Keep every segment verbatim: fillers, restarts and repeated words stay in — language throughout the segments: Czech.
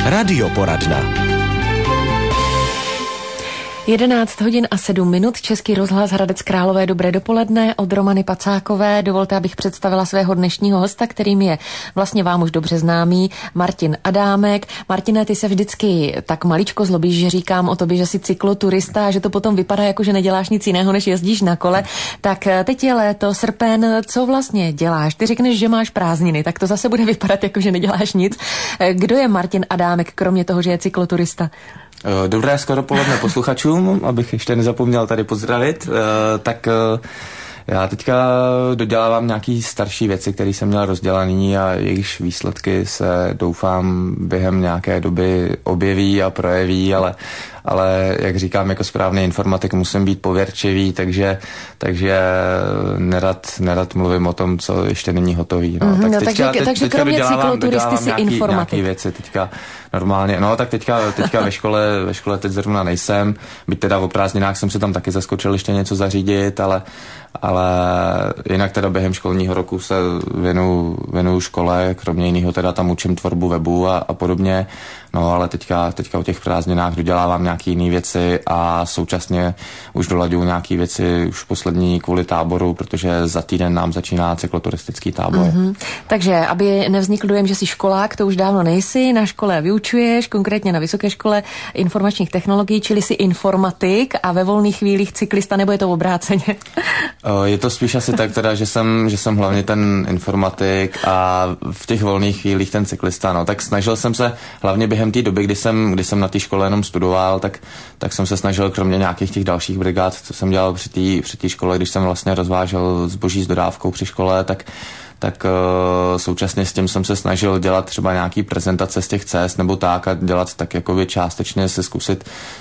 Radioporadna. jedenáct hodin a sedm minut, Český rozhlas Hradec Králové, dobré dopoledne, od Romany Pacákové. Dovolte, abych představila svého dnešního hosta, kterým je vlastně vám už dobře známý Martin Adámek. Martine, ty se vždycky tak maličko zlobíš, že říkám o tobě, že jsi cykloturista a že to potom vypadá jako, že neděláš nic jiného, než jezdíš na kole. Tak teď je léto, srpen, co vlastně děláš? Ty řekneš, že máš prázdniny, tak to zase bude vypadat jako, že neděláš nic. Kdo je Martin Adámek, kromě toho, že je cykloturista? Dobré skoro dopoledne posluchačům, abych ještě nezapomněl tady pozdravit. Tak já teďka dodělávám nějaký starší věci, které jsem měl rozdělaný a jejichž výsledky se doufám během nějaké doby objeví a projeví, ale, ale jak říkám, jako správný informatik musím být pověrčivý, takže, takže nerad, nerad mluvím o tom, co ještě není hotový. No. Mm, tak no, teďka, takže, teď, takže teďka kromě dodělávám, cykloturisty jsi nějaký, informatik. Nějaký věci teďka normálně, no tak teďka, teďka ve škole, ve škole teď zrovna nejsem, byť teda o prázdninách jsem si tam taky zaskočil ještě něco zařídit, ale, ale jinak teda během školního roku se věnuju, věnuju škole, kromě jiného teda tam učím tvorbu webu a, a podobně, no ale teďka, teďka o těch prázdninách dodělávám nějaký jiné věci a současně už dolaďuju nějaký věci už poslední kvůli táboru, protože za týden nám začíná cykloturistický tábor. Mm-hmm. Takže, aby nevznikl dojem, že jsi školák, to už dávno nejsi, na škole vyučuješ, konkrétně na Vysoké škole informačních technologií, čili jsi informatik a ve volných chvílích cyklista, nebo je to obráceně? Je to spíš asi tak teda, že jsem, že jsem hlavně ten informatik a v těch volných chvílích ten cyklista, no. Tak snažil jsem se hlavně během té doby, kdy jsem, kdy jsem na té škole jenom studoval, tak, tak jsem se snažil kromě nějakých těch dalších brigád, co jsem dělal při té při té škole, když jsem vlastně rozvážel zboží s dodávkou při škole, tak tak uh, současně s tím jsem se snažil dělat třeba nějaký prezentace z těch cest nebo tak a dělat tak jakoby částečně se zkusit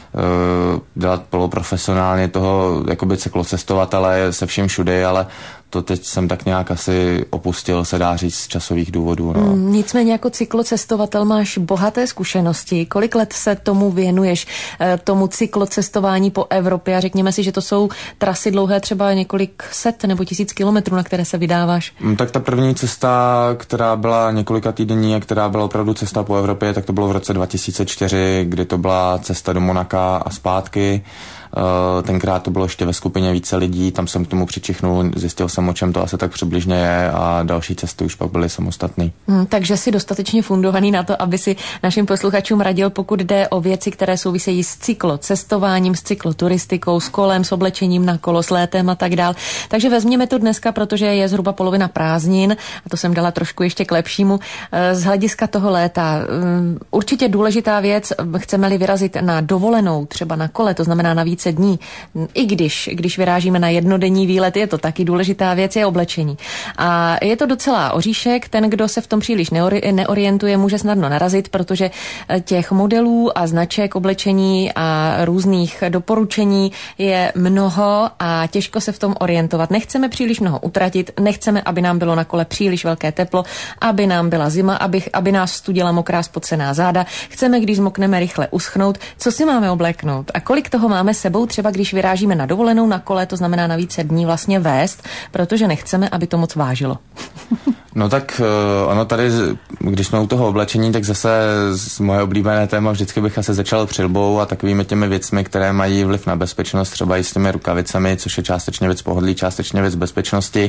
uh, dělat poloprofesionálně toho jakoby cyklocestovatele se vším všudy, ale to teď jsem tak nějak asi opustil, se dá říct, z časových důvodů. No. Mm, nicméně jako cyklocestovatel máš bohaté zkušenosti. Kolik let se tomu věnuješ, tomu cyklocestování po Evropě a řekněme si, že to jsou trasy dlouhé třeba několik set nebo tisíc kilometrů, na které se vydáváš? Mm, tak ta první cesta, která byla několika týdenní a která byla opravdu cesta po Evropě, tak to bylo v roce dva tisíce čtyři, kdy to byla cesta do Monaka a zpátky. Tenkrát to bylo ještě ve skupině více lidí, tam jsem k tomu přičichnul, zjistil jsem, o čem to asi tak přibližně je a další cesty už pak byly samostatný. Hmm, takže jsi dostatečně fundovaný na to, aby si našim posluchačům radil, pokud jde o věci, které souvisejí s cyklocestováním, s cykloturistikou, s kolem, s oblečením na kolo, s létem a tak dál. Takže vezměme to dneska, protože je zhruba polovina prázdnin a to jsem dala trošku ještě k lepšímu. Z hlediska toho léta určitě důležitá věc, chceme-li vyrazit na dovolenou, třeba na kole, to znamená na více dní. I když, když vyrážíme na jednodenní výlet, je to taky důležitá věc, je oblečení. A je to docela oříšek, ten, kdo se v tom příliš neori- neorientuje, může snadno narazit, protože těch modelů a značek oblečení a různých doporučení je mnoho a těžko se v tom orientovat. Nechceme příliš mnoho utratit, nechceme, aby nám bylo na kole příliš velké teplo, aby nám byla zima, aby, aby nás studila mokrá spocená záda. Chceme, když zmokneme, rychle uschnout. Co si máme obléknout a kolik toho máme sebou, třeba když vyrážíme na dovolenou na kole, to znamená na více dní vlastně vést, protože nechceme, aby to moc vážilo. No tak ono tady, když jsme u toho oblečení, tak zase z moje oblíbené téma vždycky bych asi začal přilbou a takovými těmi věcmi, které mají vliv na bezpečnost, třeba i s těmi rukavicemi, což je částečně věc pohodlí, částečně věc bezpečnosti.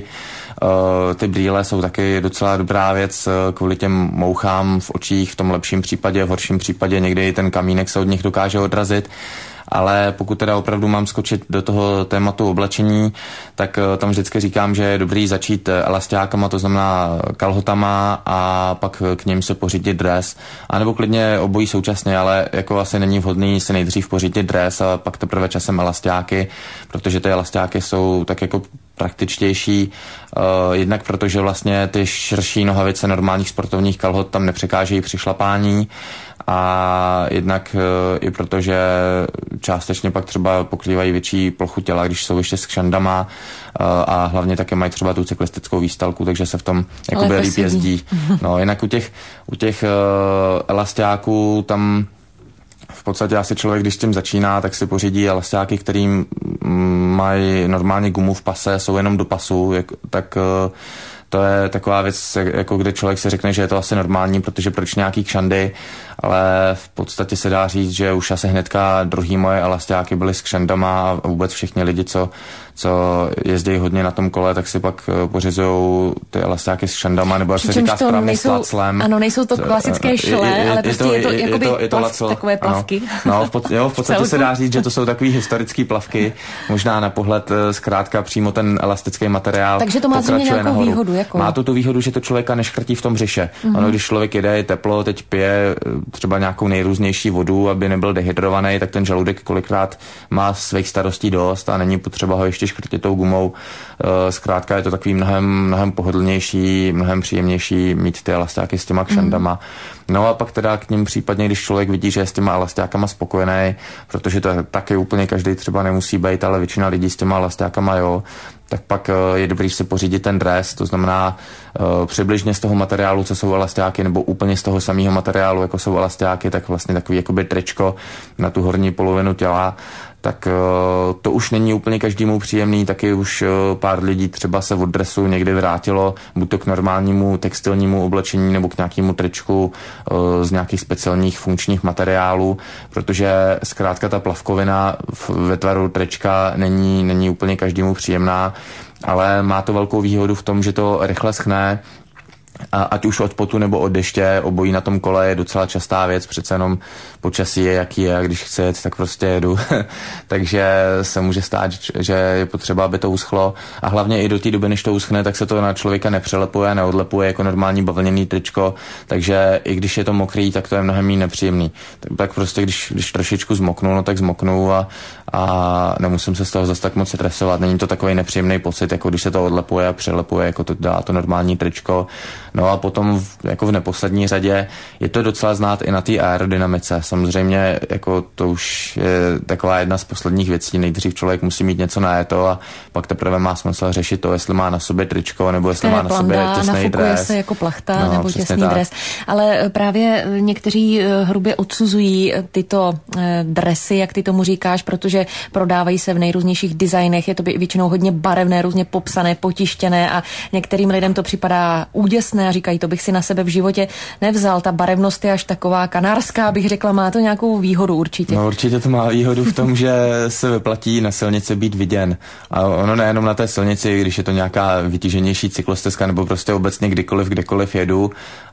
Ty brýle jsou taky docela dobrá věc kvůli těm mouchám v očích, v tom lepším případě, v horším případě někdy ten kamínek se od nich dokáže odrazit. Ale pokud teda opravdu mám skočit do toho tématu oblečení, tak tam vždycky říkám, že je dobrý začít elastiákama, to znamená kalhotama a pak k ním se pořídit dres. A nebo klidně obojí současně, ale jako asi není vhodný si nejdřív pořídit dres a pak teprve časem elastiáky, protože ty elastiáky jsou tak jako praktičtější, uh, jednak protože vlastně ty širší nohavice normálních sportovních kalhot tam nepřekážejí při šlapání a jednak uh, i protože částečně pak třeba pokrývají větší plochu těla, když jsou ještě s kšandama uh, a hlavně také mají třeba tu cyklistickou výstalku, takže se v tom jakoby líp jezdí. No, jinak u těch, u těch uh, elastiáků tam v podstatě asi člověk, když s tím začíná, tak si pořídí elastiáky, kterým mají normálně gumu v pase, jsou jenom do pasu, jak, tak to je taková věc, jako kde člověk si řekne, že je to asi normální, protože proč nějaký kšandy ale v podstatě se dá říct, že už asi hnedka druhý moje elastiáky byly s kšandama a vůbec všichni lidi, co, co jezdí hodně na tom kole, tak si pak pořizují ty elastiáky s kšandama, nebo jak se říká správně s laclem. Ano, nejsou to klasické šle, je, je, ale prostě je to, je to, je to, je to lacl, takové plavky. Ano, no, v, pod, jo, v podstatě se dá říct, že to jsou takový historický plavky, možná na pohled zkrátka přímo ten elastický materiál. Takže to má zřejmě nějakou nahoru. Výhodu, jako? Má to tu výhodu, že to člověka neškrtí v tom břiše. Mm-hmm. Ono, když člověk jede, je teplo, teď pije třeba nějakou nejrůznější vodu, aby nebyl dehydrovaný, tak ten žaludek kolikrát má svých starostí dost a není potřeba ho ještě škrtit tou gumou. Zkrátka je to takový mnohem, mnohem pohodlnější, mnohem příjemnější mít ty elastiáky s těma kšandama. Mm-hmm. No a pak teda k ním případně, když člověk vidí, že je s těma elastiákama spokojený, protože to taky úplně každý třeba nemusí být, ale většina lidí s těma elastiákama jo, tak pak je dobrý si pořídit ten dres, to znamená uh, přibližně z toho materiálu, co jsou elastiáky, nebo úplně z toho samého materiálu, jako jsou elastiáky, tak vlastně takový jakoby tričko na tu horní polovinu těla, tak uh, to už není úplně každému příjemný, taky už uh, pár lidí třeba se od dresu někdy vrátilo buď to k normálnímu textilnímu oblečení nebo k nějakému tričku uh, z nějakých speciálních funkčních materiálů, protože zkrátka ta plavkovina ve tvaru trička není, není úplně každému příjemná, ale má to velkou výhodu v tom, že to rychle schne. A ať už od potu nebo od deště, obojí na tom kole je docela častá věc, přece jenom počasí je jaký je a když chci jet, tak prostě jedu. Takže se může stát, že je potřeba, aby to uschlo a hlavně i do té doby, než to uschne, tak se to na člověka nepřelepuje, neodlepuje jako normální bavlněný tričko, takže i když je to mokrý, tak to je mnohem méně nepříjemný. Tak, tak prostě, když, když trošičku zmoknu, no tak zmoknu a, a nemusím se z toho zase tak moc stresovat. Není to takový nepříjemný pocit, jako když se to odlepuje a přelepuje, jako to dá to normální tričko. No a potom v, jako v neposlední řadě je to docela znát i na té aerodynamice. Samozřejmě jako to už je taková jedna z posledních věcí. Nejdřív člověk musí mít něco najeto a pak teprve má smysl řešit to, jestli má na sobě tričko nebo jestli má na planda, sobě těsný dres. Se jako plachta no, nebo těsný tak. dres. Ale právě někteří hrubě odsuzují tyto dresy, jak ty tomu říkáš, protože prodávají se v nejrůznějších designech. Je to většinou hodně barevné, různě popsané, potištěné a některým lidem to připadá úděsné a říkají, to bych si na sebe v životě nevzal. Ta barevnost je až taková kanárská, bych řekla, má to nějakou výhodu určitě. No určitě to má výhodu v tom, že se vyplatí na silnici být viděn. A ono nejenom na té silnici, když je to nějaká vytíženější cyklostezka nebo prostě obecně kdykoliv, kdekoliv jedu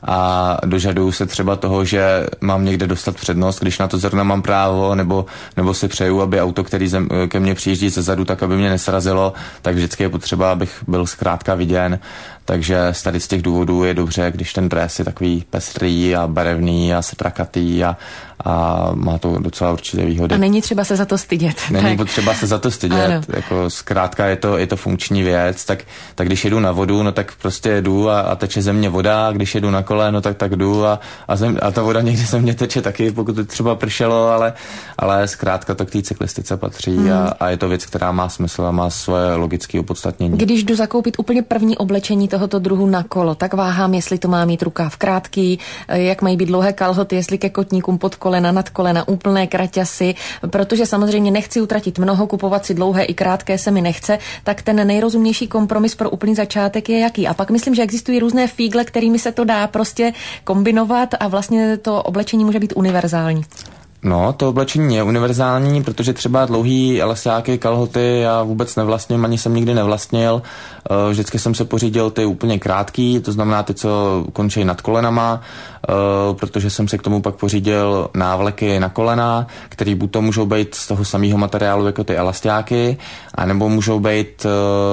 a dožaduju se třeba toho, že mám někde dostat přednost, když na to zrovna mám právo, nebo, nebo si přeju, aby auto, který zem, ke mně přijíždí zezadu, tak aby mě nesrazilo, tak vždycky je potřeba, abych byl zkrátka viděn. Takže z tady z těch důvodů je dobře, když ten dres je takový pestrý a barevný a setrakatý a, a má to docela určitě výhody. A není třeba se za to stydět. Není tak. potřeba se za to stydět. Jako zkrátka je to, je to funkční věc, tak, tak když jedu na vodu, no tak prostě jedu a, a teče ze mě voda, a když jedu na kole, no tak tak jdu a, a, zem, a ta voda někdy ze mě teče taky, pokud to třeba pršelo, ale, ale zkrátka to k té cyklistice patří hmm. a, a je to věc, která má smysl a má svoje logické opodstatnění. Když jdu zakoupit úplně první oblečení tohoto druhu na kolo, tak váhám, jestli to má mít rukáv krátký, jak mají být dlouhé kalhoty, jestli ke kotníkům pod kolena, nad kolena, úplné kraťasy, protože samozřejmě nechci utratit mnoho, kupovat si dlouhé i krátké se mi nechce, tak ten nejrozumnější kompromis pro úplný začátek je jaký. A pak myslím, že existují různé fígle, kterými se to dá prostě kombinovat a vlastně to oblečení může být univerzální. No, to oblečení je univerzální, protože třeba dlouhý elasiáky, kalhoty já vůbec nevlastním, ani jsem nikdy nevlastnil. Vždycky jsem se pořídil ty úplně krátký, to znamená ty, co končí nad kolenama, protože jsem se k tomu pak pořídil návleky na kolena, které buď to můžou být z toho samého materiálu jako ty elastiáky, anebo můžou být,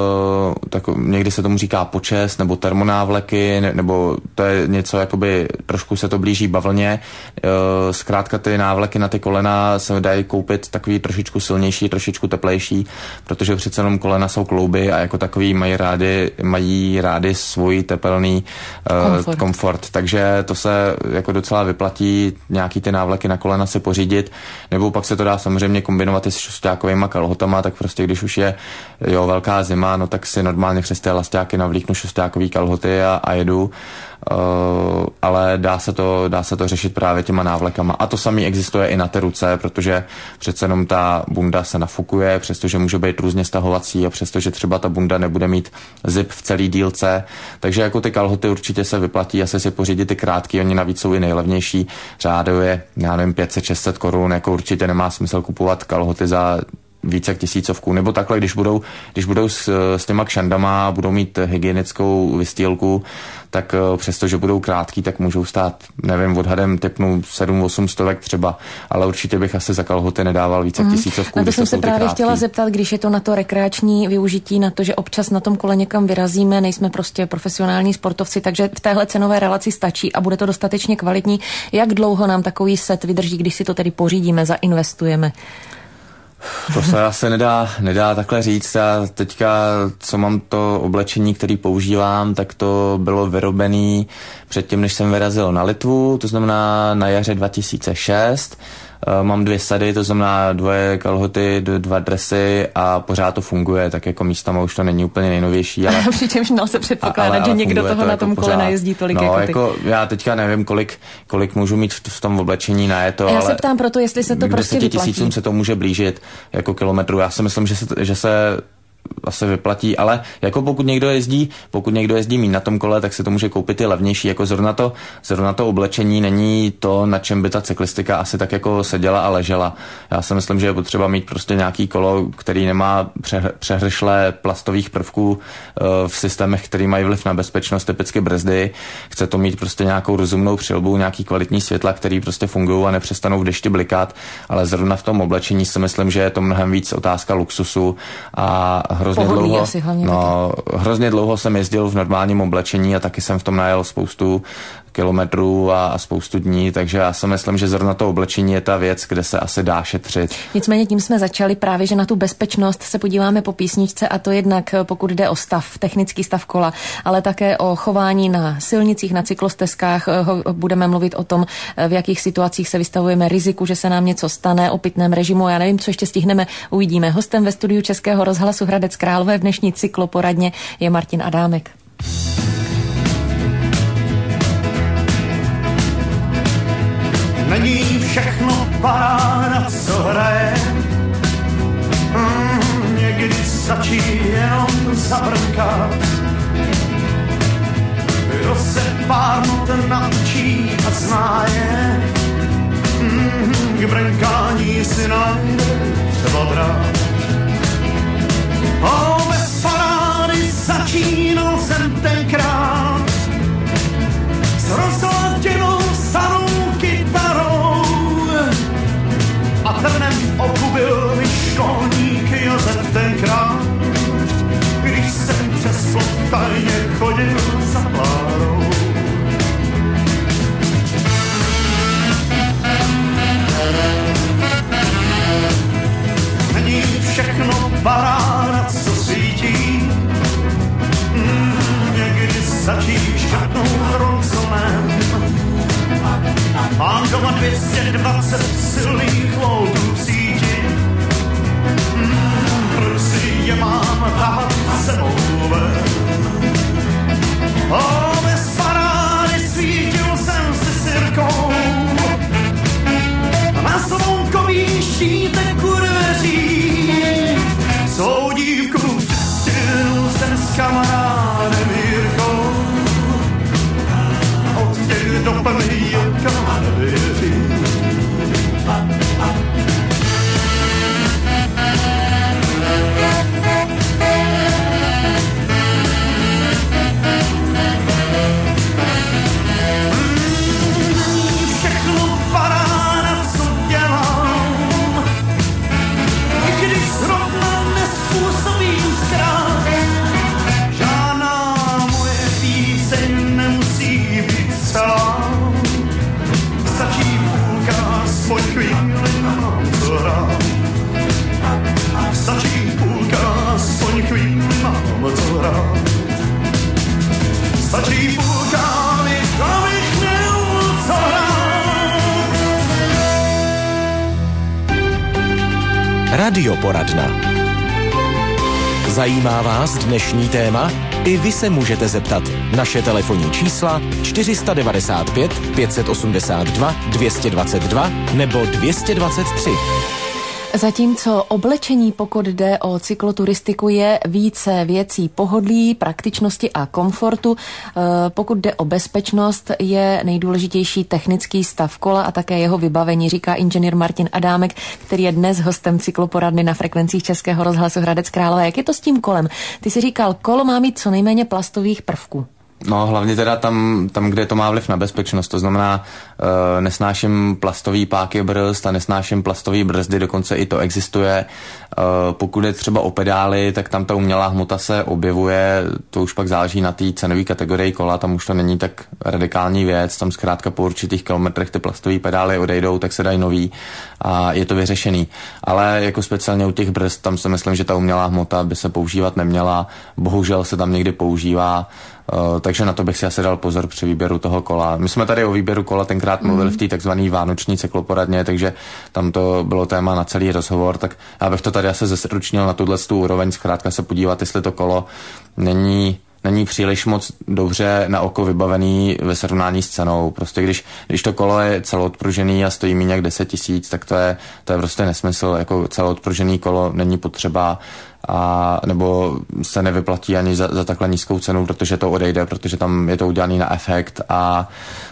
tak někdy se tomu říká počes, nebo termonávleky, nebo to je něco, jakoby trošku se to blíží bavlně. Zkrátka ty návleky na ty kolena se dají koupit takový trošičku silnější, trošičku teplejší, protože přece jenom kolena jsou klouby a jako takový mají rády, mají rády svůj tepelný komfort. Uh, komfort. Takže to se jako docela vyplatí nějaký ty návleky na kolena si pořídit, nebo pak se to dá samozřejmě kombinovat i s šostákovýma kalhotama, tak prostě když už je jo, velká zima, no tak si normálně přes ty elastiáky navlíknu šostákový kalhoty a, a jedu. ale dá se to, dá se to řešit právě těma návlekama. A to samé existuje i na té ruce, protože přece jenom ta bunda se nafukuje, přestože může být různě stahovací a přestože třeba ta bunda nebude mít zip v celý dílce. Takže jako ty kalhoty určitě se vyplatí asi si pořídit ty krátký, oni navíc jsou i nejlevnější, řádově, já nevím, pět set šest set korun, jako určitě nemá smysl kupovat kalhoty za více jak tisícovku, nebo takhle, když budou, když budou s, s těma kšandama, budou mít hygienickou vystýlku, tak přestože budou krátký, tak můžou stát, nevím, odhadem typnu sedm osm stovek třeba, ale určitě bych asi za kalhoty nedával více jak tisícovku. Mm. Na to jsem se právě krátký. Chtěla zeptat, když je to na to rekreační využití, na to, že občas na tom kole někam vyrazíme, nejsme prostě profesionální sportovci, takže v téhle cenové relaci stačí a bude to dostatečně kvalitní. Jak dlouho nám takový set vydrží, když si to tedy pořídíme, zainvestujeme? To se asi nedá, nedá takhle říct. Já teďka, co mám to oblečení, který používám, tak to bylo vyrobené předtím, než jsem vyrazil na Litvu, to znamená na jaře dva tisíce šest. Mám dvě sady, to znamená dvoje kalhoty, dva dresy a pořád to funguje, tak jako místama už to není úplně nejnovější. Ale přičemž měl se předpokládat, ale, ale že někdo toho to na tom jako kole najezdí tolik no, jako ty. Jako, já teďka nevím, kolik, kolik můžu mít v, v tom oblečení na je to, já ale se ptám proto, jestli se to prostě vyplatí. Tisícům se to může blížit jako kilometru. Já si myslím, že se, že se asi vyplatí, ale jako pokud někdo jezdí, pokud někdo jezdí míň na tom kole, tak se to může koupit i levnější, jako zrovna to, zrovna to oblečení není to, na čem by ta cyklistika asi tak jako seděla a ležela. Já si myslím, že je potřeba mít prostě nějaký kolo, který nemá přehršle plastových prvků v systémech, který mají vliv na bezpečnost, typicky brzdy. Chce to mít prostě nějakou rozumnou přilbu, nějaký kvalitní světla, který prostě fungují a nepřestanou v dešti blikat, ale zrovna v tom oblečení si myslím, že je to mnohem víc otázka luxusu a hrozně Pohodlí dlouho, asi hlavně no, hrozně dlouho jsem jezdil v normálním oblečení a taky jsem v tom najel spoustu kilometrů a, a spoustu dní, takže já si myslím, že zrovna to oblečení je ta věc, kde se asi dá šetřit. Nicméně tím jsme začali právě, že na tu bezpečnost se podíváme po písničce a to jednak pokud jde o stav, technický stav kola, ale také o chování na silnicích, na cyklostezkách. Budeme mluvit o tom, v jakých situacích se vystavujeme riziku, že se nám něco stane, o pitném režimu. Já nevím, co ještě stihneme, uvidíme. Hostem ve studiu Českého rozhlasu Hradec Králové v dnešní cykloporadně je Martin Adámek. Není všechno paráda, co hraje, mm, někdy stačí jenom zabrnkat. Kdo se pár not naučí a zná je, mm, k brnkání si najde třeba brát. O, bez parády začínal jsem tenkrát s rozladěnou starou kytarou a trnem v oku byl mi školník Josef tenkrát, když jsem přes plot tajně chodil za Klárou. Není všechno paráda, co svítí, mm, někdy stačí škrtnout ronconem. Mám doma dvě stě dvacet silných voltů v síti, mm, proč si je mám tahat sebou ven. O, bez parády svítil jsem si sirkou na slunkový štítek u dveří. Svou dívku přestěhnul jsem s kamarádem Jirkou, od těch do plný oka nevěří. Všechno paráda, co dělám, i když zrovna nespůsobím strach. Žádná moje píseň nemusí být celá, stačí půlka, aspoň chvíli mám co hrát. Stačí půlka, aspoň chvíli mám co hrát. Stačí půlka, abych měl co hrát. Radioporadna. Zajímá vás dnešní téma? I vy se můžete zeptat. Naše telefonní čísla čtyři devadesát pět, pět osmdesát dva, dvě stě dvacet dva nebo dvě stě dvacet tři. Zatímco oblečení, pokud jde o cykloturistiku, je více věcí pohodlí, praktičnosti a komfortu, pokud jde o bezpečnost, je nejdůležitější technický stav kola a také jeho vybavení, říká inženýr Martin Adámek, který je dnes hostem cykloporadny na frekvencích Českého rozhlasu Hradec Králové. Jak je to s tím kolem? Ty jsi říkal, kolo má mít co nejméně plastových prvků. No hlavně teda tam, tam, kde to má vliv na bezpečnost, to znamená e, nesnáším plastový páky brzd a nesnáším plastový brzdy, dokonce i to existuje. E, pokud je třeba o pedály, tak tam ta umělá hmota se objevuje, to už pak záleží na té cenové kategorii kola, tam už to není tak radikální věc, tam zkrátka po určitých kilometrech ty plastové pedály odejdou, tak se dají nový a je to vyřešený. Ale jako speciálně u těch brzd, tam si myslím, že ta umělá hmota by se používat neměla, bohužel se tam někdy používá. Uh, takže na to bych si asi dal pozor při výběru toho kola. My jsme tady o výběru kola tenkrát mluvili mm. v té takzvané vánoční cykloporadně, takže tam to bylo téma na celý rozhovor, tak já bych to tady asi zestručnil na tuhle tu úroveň, zkrátka se podívat, jestli to kolo není není příliš moc dobře na oko vybavený ve srovnání s cenou. Prostě když, když to kolo je celoodpružený a stojí méně jak deset tisíc, tak to je, to je prostě nesmysl. Jako celoodpružený kolo není potřeba a nebo se nevyplatí ani za, za takhle nízkou cenu, protože to odejde, protože tam je to udělané na efekt a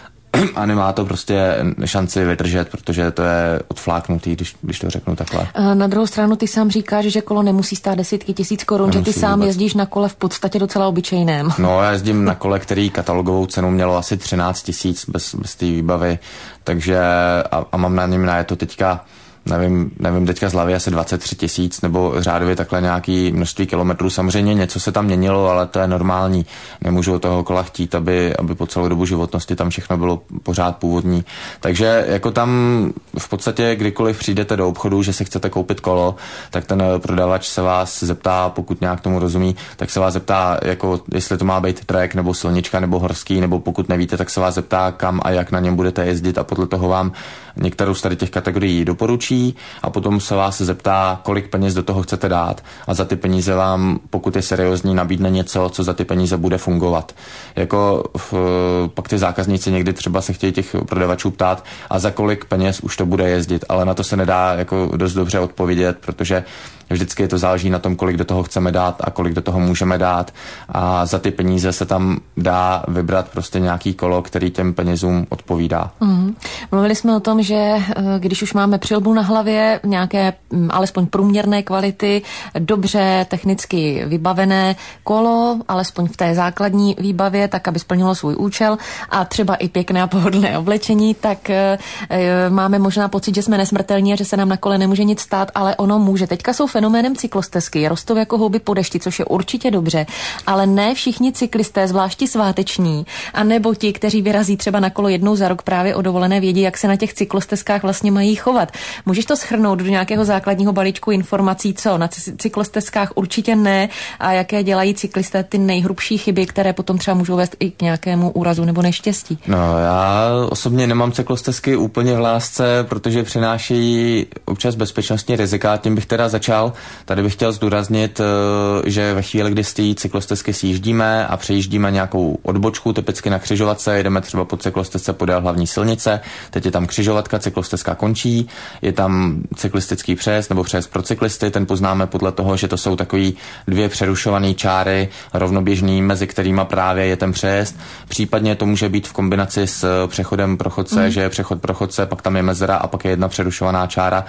a nemá to prostě šanci vydržet, protože to je odfláknutý, když, když to řeknu takhle. Na druhou stranu ty sám říkáš, že kolo nemusí stát desítky tisíc korun, nemusí, že ty sám vůbec jezdíš na kole v podstatě docela obyčejném. No, já jezdím na kole, který katalogovou cenu mělo asi třináct tisíc bez, bez té výbavy, takže a, a mám na něm najeto teďka Nevím, nevím, teďka z hlavy asi dvacet tři tisíc nebo řádově takhle nějaký množství kilometrů. Samozřejmě něco se tam měnilo, ale to je normální. Nemůžu od toho kola chtít, aby, aby po celou dobu životnosti tam všechno bylo pořád původní. Takže jako tam v podstatě kdykoliv přijdete do obchodu, že si chcete koupit kolo, tak ten prodavač se vás zeptá, pokud nějak tomu rozumí, tak se vás zeptá, jako jestli to má být track nebo silnička nebo horský, nebo pokud nevíte, tak se vás zeptá, kam a jak na něm budete jezdit a podle toho vám některou z tady těch kategorií doporučí a potom se vás zeptá, kolik peněz do toho chcete dát a za ty peníze vám, pokud je seriózní, nabídne něco, co za ty peníze bude fungovat. Jako v, pak ty zákazníci někdy třeba se chtějí těch prodavačů ptát, a za kolik peněz už to bude jezdit, ale na to se nedá jako dost dobře odpovědět, protože vždycky to záleží na tom, kolik do toho chceme dát a kolik do toho můžeme dát a za ty peníze se tam dá vybrat prostě nějaký kolo, který těm penězům odpovídá. Mm. Mluvili jsme o tom, že když už máme přilbu na hlavě, nějaké alespoň průměrné kvality, dobře technicky vybavené kolo, alespoň v té základní výbavě, tak aby splnilo svůj účel a třeba i pěkné a pohodlné oblečení, tak e, máme možná pocit, že jsme nesmrtelní a že se nám na kole nemůže nic stát, ale ono může. Teďka jsou fenoménem cyklostezky, rostou jako houby po dešti, což je určitě dobře, ale ne všichni cyklisté, zvláště sváteční, a nebo ti, kteří vyrazí třeba na kolo jednou za rok právě o dovolené, vědí, jak se na těch cyklostezkách vlastně mají chovat. Můžeš to shrnout do nějakého základního balíčku informací, co na cyklostezkách určitě ne a jaké dělají cyklisté ty nejhrubší chyby, které potom třeba můžou vést i k nějakému úrazu nebo neštěstí? No, já osobně nemám cyklostezky úplně v lásce, protože přinášejí občas bezpečnostní rizika, tím bych teda začal. Tady bych chtěl zdůraznit, že ve chvíli, kdy z té cyklostezky sjíždíme a přejíždíme nějakou odbočku, typicky na křižovatce, jedeme třeba po cyklostezce podél hlavní silnice, teď je tam křižovatka, cyklostezka končí, je tam cyklistický přejezd nebo přejezd pro cyklisty, ten poznáme podle toho, že to jsou takový dvě přerušované čáry rovnoběžný, mezi kterými právě je ten přejezd. Případně to může být v kombinaci s přechodem pro chodce, mm. že je přechod pro chodce, pak tam je mezera a pak je jedna přerušovaná čára,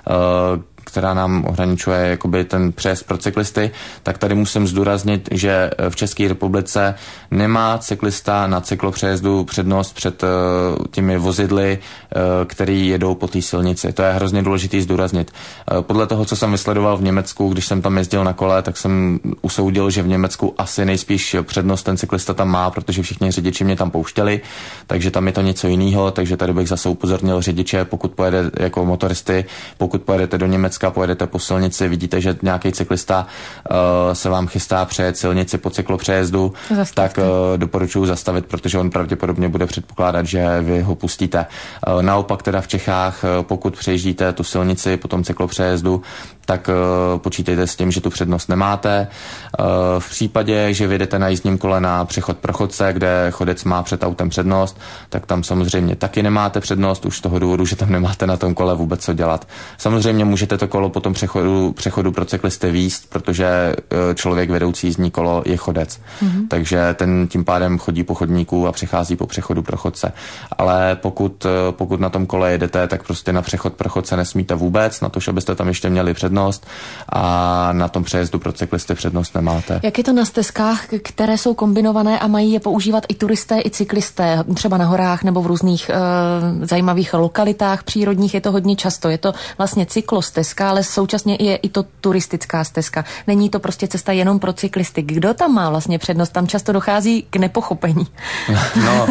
která nám ohraničuje jakoby ten přejezd pro cyklisty, tak tady musím zdůraznit, že v České republice nemá cyklista na cyklopřejezdu přednost před uh, těmi vozidly, uh, který jedou po té silnici. To je hrozně důležitý zdůraznit. Uh, podle toho, co jsem vysledoval v Německu, když jsem tam jezdil na kole, tak jsem usoudil, že v Německu asi nejspíš přednost ten cyklista tam má, protože všichni řidiči mě tam pouštěli, takže tam je to něco jiného, takže tady bych zase upozornil řidiče, pokud pojede jako motoristy, pokud pojedete do Německa dneska pojedete po silnici, vidíte, že nějaký cyklista uh, se vám chystá přejet silnici po cyklopřejezdu, tak uh, doporučuji zastavit, protože on pravděpodobně bude předpokládat, že vy ho pustíte. Uh, naopak teda v Čechách, uh, pokud přejíždíte tu silnici po tom cyklopřejezdu, tak uh, počítejte s tím, že tu přednost nemáte. Uh, v případě, že vyjdete na jízdním kole na přechod pro chodce, kde chodec má před autem přednost, tak tam samozřejmě taky nemáte přednost, už z toho důvodu, že tam nemáte na tom kole vůbec co dělat. Samozřejmě můžete to kolo po tom přechodu, přechodu pro cyklisty víst, protože uh, člověk vedoucí jízdní kolo je chodec. Mm-hmm. Takže ten tím pádem chodí po chodníku a přechází po přechodu pro chodce. Ale pokud, uh, pokud na tom kole jedete, tak prostě na přechod pro chodce nesmíte vůbec, na to, že byste tam ještě měli přednost, a na tom přejezdu pro cyklisty přednost nemáte. Jak je to na stezkách, které jsou kombinované a mají je používat i turisté, i cyklisté, třeba na horách nebo v různých e, zajímavých lokalitách přírodních, je to hodně často. Je to vlastně cyklostezka, ale současně je i to turistická stezka. Není to prostě cesta jenom pro cyklisty. Kdo tam má vlastně přednost? Tam často dochází k nepochopení. No,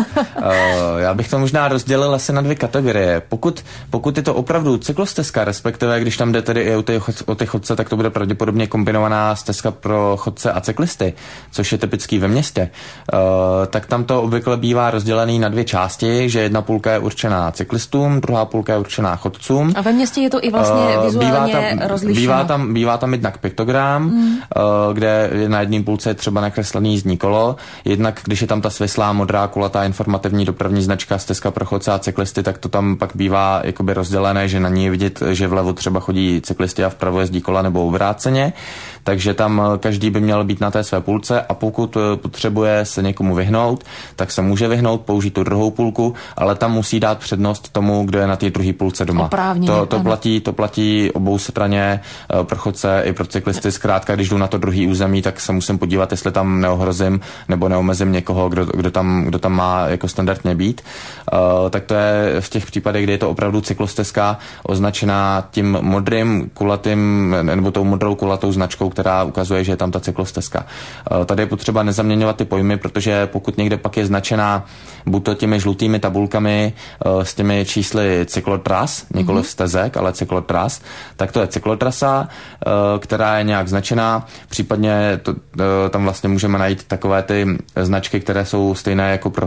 e, já bych to možná rozdělil asi na dvě kategorie. Pokud, pokud je to opravdu cyklostezka, respektive když tam jde tedy i o ty o ty chodce, tak to bude pravděpodobně kombinovaná stezka pro chodce a cyklisty, což je typický ve městě. Uh, tak tam to obvykle bývá rozdělený na dvě části, že jedna půlka je určená cyklistům, druhá půlka je určená chodcům. A ve městě je to i vlastně uh, vizuálně bývá tam, rozlišeno. Bývá tam, bývá tam jednak piktogram, mm. uh, kde na jedné půlce je třeba nakreslený jízdní kolo, jednak když je tam ta svislá modrá kulatá informativní dopravní značka stezka pro chodce a cyklisty, tak to tam pak bývá jakoby rozdělené, že na ní je vidět, že vlevo třeba chodí cyklisti a vpravo jezdí kola nebo obráceně, takže tam každý by měl být na té své půlce a pokud potřebuje se někomu vyhnout, tak se může vyhnout, použít tu druhou půlku, ale tam musí dát přednost tomu, kdo je na té druhé půlce doma. Oprávněně, to, to, platí, to platí obou straně pro chodce i pro cyklisty. Zkrátka, když jdu na to druhý území, tak se musím podívat, jestli tam neohrozím nebo neomezím někoho, kdo, kdo, tam, kdo tam má jako standardně být. Uh, tak to je v těch případech, kdy je to opravdu cyklostezka označená tím modrým kulatým nebo tou modrou kulatou značkou, která ukazuje, že je tam ta cyklostezka. Tady je potřeba nezaměňovat ty pojmy, protože pokud někde pak je značená buď to těmi žlutými tabulkami s těmi čísly cyklotras, nikoliv stezek, ale cyklotras, tak to je cyklotrasa, která je nějak značená, případně to, tam vlastně můžeme najít takové ty značky, které jsou stejné jako pro,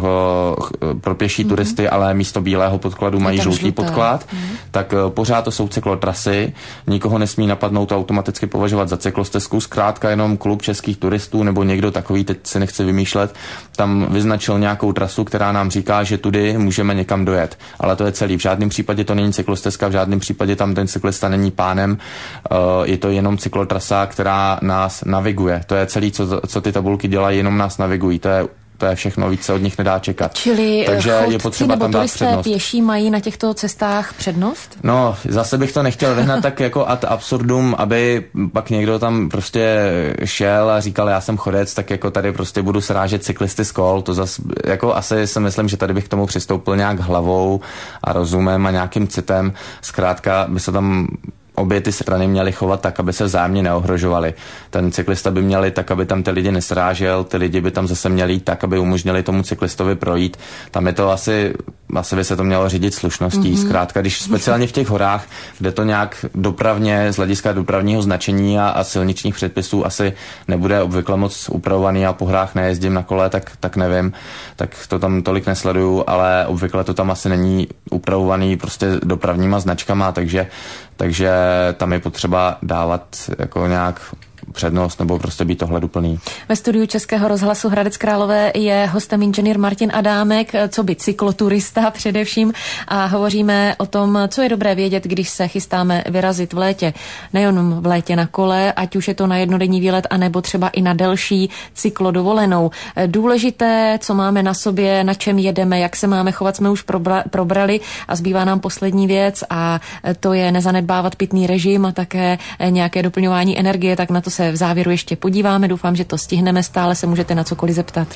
pro pěší mm-hmm. turisty, ale místo bílého podkladu mají žlutý žluté. podklad, mm-hmm. tak pořád to jsou cyklotrasy, nikoho nesmí napadnout to automaticky považovat za cyklostezku, zkrátka jenom klub českých turistů nebo někdo takový, teď si nechci vymýšlet, tam vyznačil nějakou trasu, která nám říká, že tudy můžeme někam dojet. Ale to je celý. V žádném případě to není cyklostezka, v žádném případě tam ten cyklista není pánem, uh, je to jenom cyklotrasa, která nás naviguje. To je celý, co, co ty tabulky dělají, jenom nás navigují. To je To je všechno, víc se od nich nedá čekat. Čili takže je potřeba nebo tam dát turisté přednost. pěší mají na těchto cestách přednost? No, zase bych to nechtěl vyhnat tak jako ad absurdum, aby pak někdo tam prostě šel a říkal, já jsem chodec, tak jako tady prostě budu srážet cyklisty z kol. To zase, jako asi si myslím, že tady bych k tomu přistoupil nějak hlavou a rozumem a nějakým citem. Zkrátka by se tam obě ty strany měly chovat tak, aby se vzájemně neohrožovali. Ten cyklista by měli tak, aby tam ty lidi nesrážel, ty lidi by tam zase měli tak, aby umožnili tomu cyklistovi projít. Tam je to asi, asi by se to mělo řídit slušností. Mm-hmm. Zkrátka, když speciálně v těch horách, kde to nějak dopravně, z hlediska dopravního značení a, a silničních předpisů asi nebude obvykle moc upravovaný a po horách nejezdím na kole, tak, tak nevím, tak to tam tolik nesleduju, ale obvykle to tam asi není upravovaný prostě dopravníma značkama, takže takže tam je potřeba dávat jako nějak přednost nebo prostě být ohleduplný. Ve studiu Českého rozhlasu Hradec Králové je hostem inženýr Martin Adámek, co by cykloturista především, a hovoříme o tom, co je dobré vědět, když se chystáme vyrazit v létě. Nejenom v létě na kole, ať už je to na jednodenní výlet, anebo třeba i na delší cyklodovolenou. Důležité, co máme na sobě, na čem jedeme, jak se máme chovat, jsme už probra- probrali a zbývá nám poslední věc a to je nezanedbávat pitný režim a také nějaké doplňování energie, tak na to se v závěru ještě podíváme. Doufám, že to stihneme. Stále se můžete na cokoliv zeptat.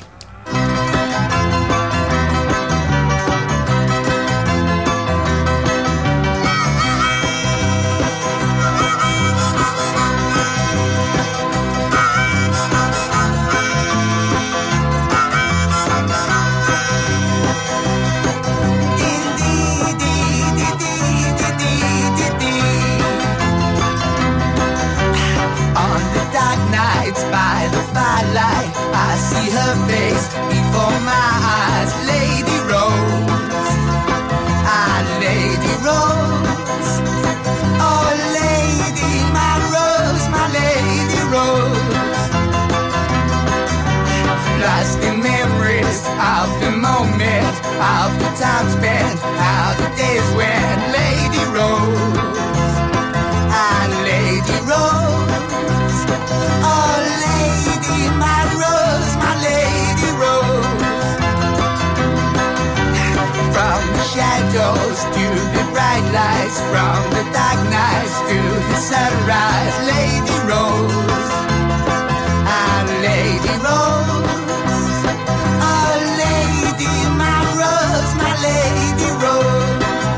rose. Oh, lady, my rose, my lady rose. Lost in memories of the moment, of the time spent, how the days went. Lady rose, ah, lady rose. Oh, lady, my rose, my lady rose. From the shadows to the bright lights, from the dark nights to the sunrise. Lady rose, ah, lady rose. Oh, lady, my rose, my lady rose.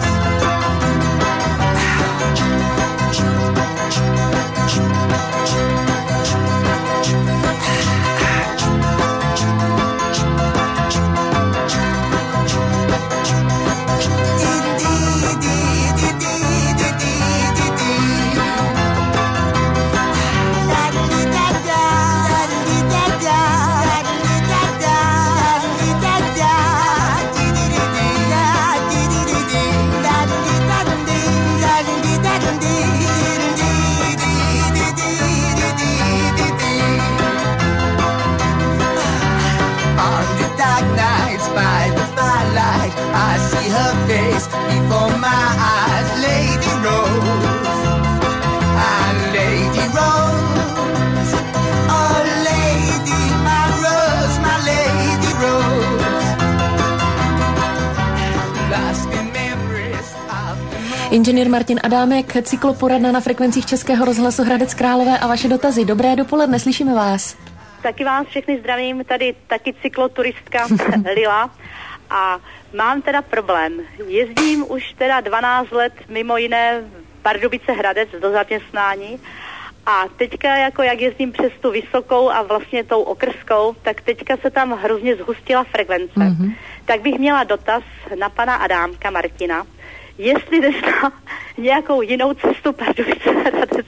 I see her face before my eyes. Lady Rose, ah, Lady Rose. Oh, lady, my rose, my lady rose. Lost in memories of the moment. Inženýr Martin Adámek, cykloporadna na frekvencích Českého rozhlasu Hradec Králové a vaše dotazy. Dobré dopoledne, slyšíme vás. Taky vás všechny zdravím, tady taky cykloturistka Lila. A mám teda problém. Jezdím už teda dvanáct let mimo jiné Pardubice Hradec do zaměstnání a teďka jako jak jezdím přes tu vysokou a vlastně tou okrskou, tak teďka se tam hrozně zhustila frekvence. Mm-hmm. Tak bych měla dotaz na pana Adámka Martina, jestli nezná nějakou jinou cestu Pardubice Hradec.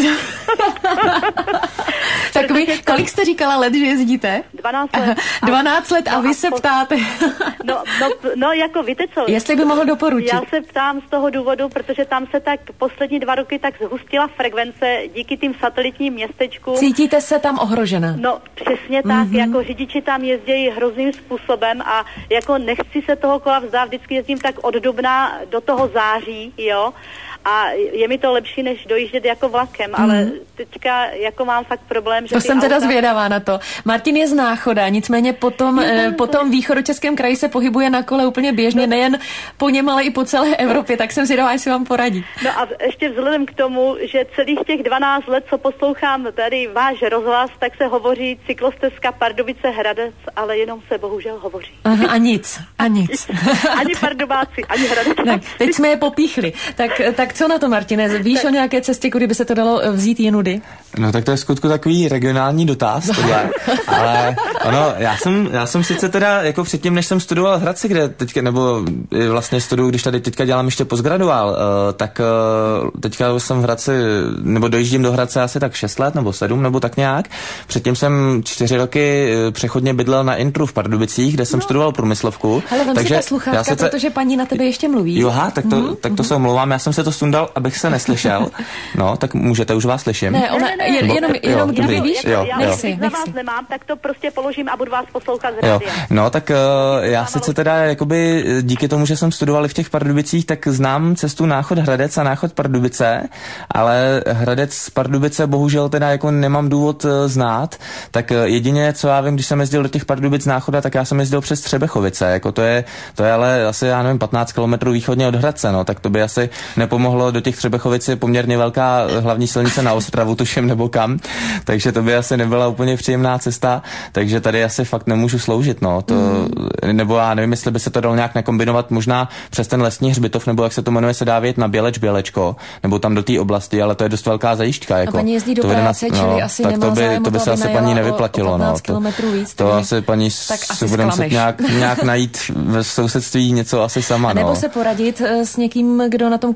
Tak vy, kolik jste říkala let, že jezdíte? dvanáct let. dvanáct let a no vy a se po... ptáte. no, no, no, jako víte co? Jestli by mohl doporučit. Já se ptám z toho důvodu, protože tam se tak poslední dva roky tak zhustila frekvence díky tým satelitním městečkům. Cítíte se tam ohrožena? No, přesně tak. Mm-hmm. Jako řidiči tam jezdí hrozným způsobem a jako nechci se toho kola vzdát, vždycky jezdím tak od dubna do toho září, jo. A je mi to lepší, než dojíždět jako vlakem, mm. ale teďka jako mám fakt problém, že to jsem auta... teda zvědavá na to. Martin je z Náchoda, nicméně potom, no, eh, po tom východočeském kraji se pohybuje na kole úplně běžně, no. Nejen po něm, ale i po celé Evropě, tak jsem zvědavá, jestli vám poradí. No a ještě vzhledem k tomu, že celých těch dvanáct let, co poslouchám tady váš rozhlas, tak se hovoří cyklostezka Pardubice Hradec, ale jenom se bohužel hovoří. Aha, a nic, a nic. Ani Pardubáci, ani Hradec. Tak, teď jsme je popíchli. Tak, tak co na to, Martine? Víš tak o nějaké cestě, kudy by se to dalo vzít jinudy? No tak to je v skutku takový regionální dotaz, tohle. Ale ono, já jsem, já jsem sice teda jako předtím, než jsem studoval v Hradci, kde teďka, nebo vlastně studuju, když tady teďka dělám ještě postgraduál, uh, tak uh, teďka jsem v Hradci, nebo dojíždím do Hradce asi tak šest let, nebo sedm, nebo tak nějak. Předtím jsem čtyři roky přechodně bydlel na Intru v Pardubicích, kde jsem no. studoval průmyslovku. Ale vem si ta sluchátka, sice... protože paní na tebe ještě mluví. Joha, tak to, mm-hmm. tak to se omlouvám, já jsem se to sundal, abych se neslyšel. No, tak můžete, už vás slyším. Ne, ona, je, jenom, jenom, jenom dobrý. Víš? Jo, já nech si, za vás si. Nemám, tak to prostě položím a budu vás poslouchat z rádia. No, tak uh, já sice teda jakoby díky tomu, že jsem studoval v těch Pardubicích, tak znám cestu Náchod Hradec a Náchod Pardubice, ale Hradec Pardubice bohužel teda jako nemám důvod uh, znát, tak uh, jedině, co já vím, když jsem jezdil do těch Pardubic Náchoda, tak já jsem jezdil přes Třebechovice, jako to je, to je ale asi, já nevím, patnáct kilometrů východně od Hradce, no, tak to by asi nepomohlo. Do těch Třebechovic je poměrně velká hlavní silnice na Ostravu, tuším, nebo kam, takže to by asi nebyla úplně příjemná cesta, takže tady asi fakt nemůžu sloužit, no, to, mm. nebo já nevím, jestli by se to dalo nějak nakombinovat možná přes ten lesní hřbitov, nebo jak se to jmenuje, se dá vědět na Běleč, Bělečko, nebo tam do té oblasti, ale to je dost velká zajížďka, jako. A paní jezdí do práce, na, čili no, asi tak nemá to by, zájem, to by se asi paní nevyplatilo, no, to, víc, to asi paní si budeme muset nějak, nějak najít v sousedství něco asi sama, a nebo no. se poradit s někým, kdo na tom kole třeba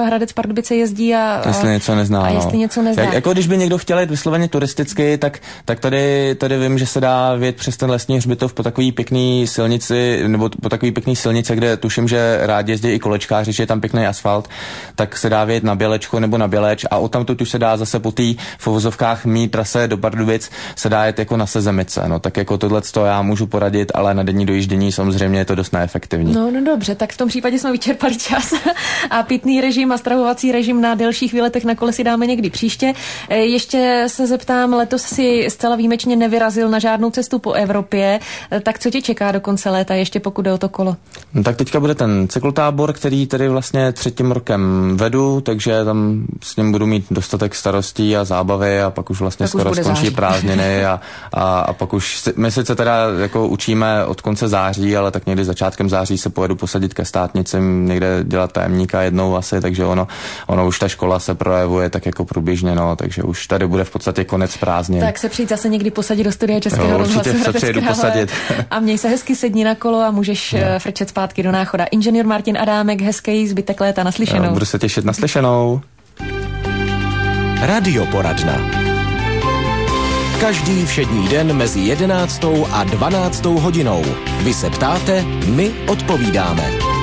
Hradec Pardubice jezdí a, jestli něco nezná. A jestli no. něco nezná. Jak, jako když by někdo chtěl jít vysloveně turisticky, tak, tak tady, tady vím, že se dá vyjet přes ten lesní hřbitov po takový pěkný silnici, nebo po takový pěkný silnici, kde tuším, že rádi jezdí i kolečkáři, že je tam pěkný asfalt, tak se dá vyjet na Bělečko nebo na Běleč a odtamtud už se dá zase po té v uvozovkách mý trase do Pardubic se dá jet jako na Sezemice. No tak jako tohleto já můžu poradit, ale na denní dojíždění samozřejmě je to dost neefektivní. No, no dobře, tak v tom případě jsme vyčerpali čas a pitný režim a stravovací režim na delších výletech na kole si dáme někdy příště. Ještě se zeptám, letos si zcela výjimečně nevyrazil na žádnou cestu po Evropě, tak co tě čeká do konce léta, ještě pokud jde o to kolo? No, tak teďka bude ten cyklotábor, který tedy vlastně třetím rokem vedu, takže tam s ním budu mít dostatek starostí a zábavy a pak už vlastně tak skoro už skončí září. prázdniny a, a, a pak už si, my sice teda jako učíme od konce září, ale tak někdy začátkem září se pojedu posadit ke státnicím, někde dělat tajemníka jednou asi, takže ono, ono už ta škola se projevuje tak jako průběžně, no, takže už tady bude v podstatě konec prázdnin. Tak se přijď zase někdy posadit do studia Českého rozhlasu. Určitě se přijedu posadit. A měj se hezky, sedni na kolo a můžeš no. frčet zpátky do Náchoda. Inženýr Martin Adámek, hezký zbytek léta, naslyšenou. Jo, budu se těšit, naslyšenou. Radioporadna. Každý všední den mezi jedenáctou a dvanáctou hodinou. Vy se ptáte, my odpovídáme.